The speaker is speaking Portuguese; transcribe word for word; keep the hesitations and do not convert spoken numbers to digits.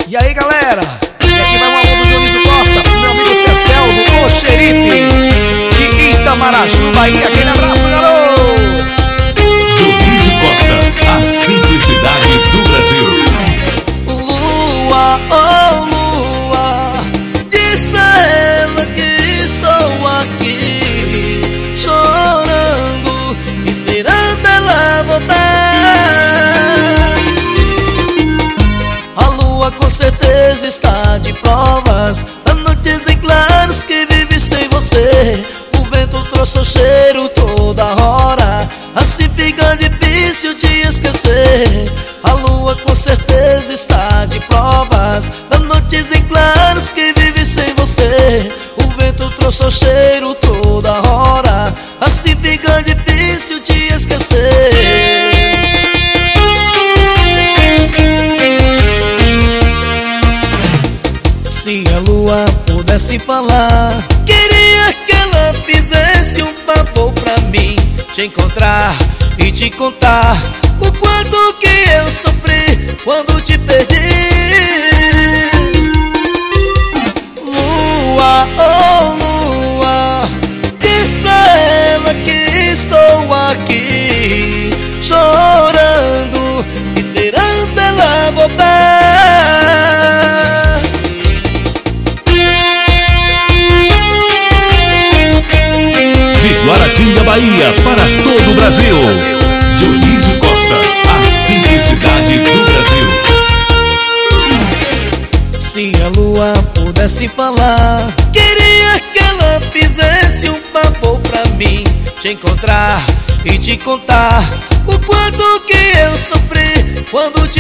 E aí galera, e aqui vai um alô do Dionísio Costa, pro meu amigo Cecel do Os Xerifes de Itamaraju, Bahia. Aquele abraço, garoto! Dionísio Costa, a simplicidade do Brasil. Lua, oh lua, diz pra ela que estou aqui, chorando, esperando ela voltar. A lua com certeza está de provas, há noites em claros que vive sem você. O vento trouxe o cheiro toda hora, assim fica difícil de esquecer. A lua com certeza está de provas, há noites em claros que vive sem você. O vento trouxe o cheiro toda hora, assim fica difícil de esquecer. Se a lua pudesse falar, queria que ela fizesse um favor pra mim, te encontrar e te contar o quanto que eu sofri quando te perdi. Lua, oh lua, diz pra ela que estou aqui, chorando, esperando ela voltar. Guaratinga, Bahia, para todo o Brasil. Dionísio Costa, a simplicidade do Brasil. Se a lua pudesse falar, queria que ela fizesse um favor pra mim, te encontrar e te contar o quanto que eu sofri quando te